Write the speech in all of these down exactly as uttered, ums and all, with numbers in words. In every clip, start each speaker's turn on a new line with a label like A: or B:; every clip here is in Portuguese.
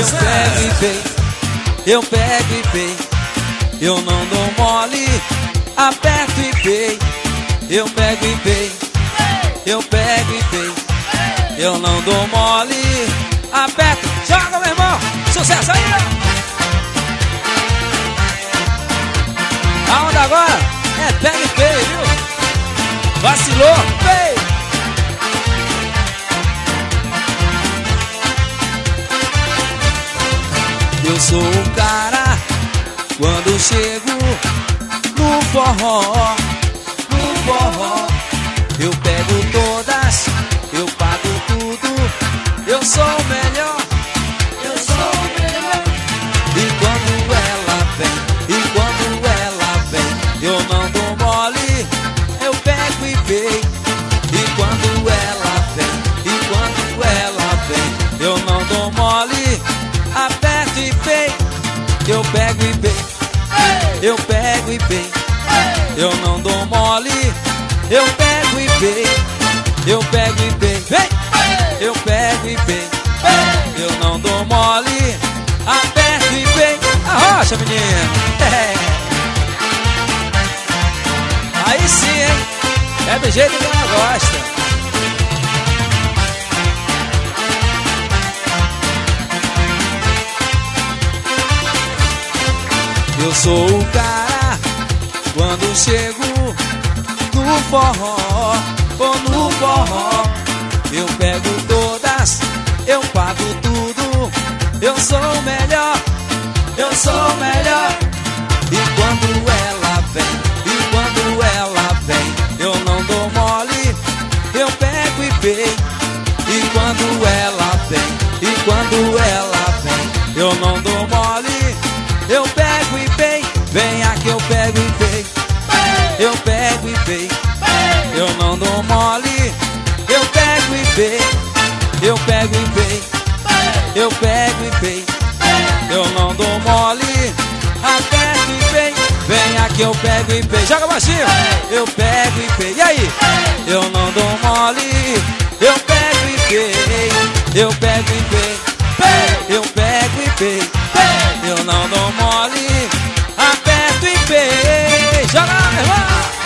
A: Eu pego e pego, eu pego e pego, eu não dou mole, aperto e pego. Eu pego e pego, eu pego e pego, eu não dou mole, aperto. Joga, meu irmão, sucesso aí, ó. A onda agora é pega e pega, viu? Vacilou, pega. Eu sou o cara quando chego no forró, no forró. Eu pego todas, eu pago tudo. Eu sou o melhor, eu sou o melhor. E quando ela vem, e quando ela vem, eu não dou mole, eu pego e pego. E quando ela vem, e quando ela vem, eu não dou mole, aperto e pego. Eu pego e pego, eu pego e pego, eu não dou mole, eu pego e pego, eu pego e pego, vem, eu pego e pego, eu não dou mole, aperto e pego. Arrocha, menino. Aí sim, hein? É do jeito que ela gosta. Eu sou o cara quando chego no forró, ou no forró. Eu pego todas, eu pago tudo. Eu sou o melhor, eu sou o melhor. E quando ela vem, e quando ela vem, eu não dou mole, eu pego e pego. E quando ela vem, e quando ela vem, eu não dou mole, eu pego e pego. Vem aqui, eu pego e pego, eu pego e pego, eu não dou mole, eu pego e pego, eu pego e pego, eu pego e pego, eu não dou mole, aperto e pego. Vem aqui, eu pego e pego, joga baixinho. Eu pego e pego, e aí? Eu não dou mole, eu pego e pego, eu pego e pego, eu pego e pego, eu não dou mole, aperto e pego. Joga lá, meu irmão.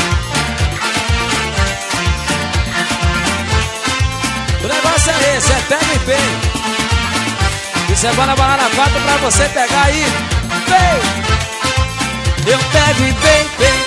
A: O negócio é esse, é pega e pego. Isso é boa na balada quatro pra você pegar aí. Pego. Eu pego e pego, pego.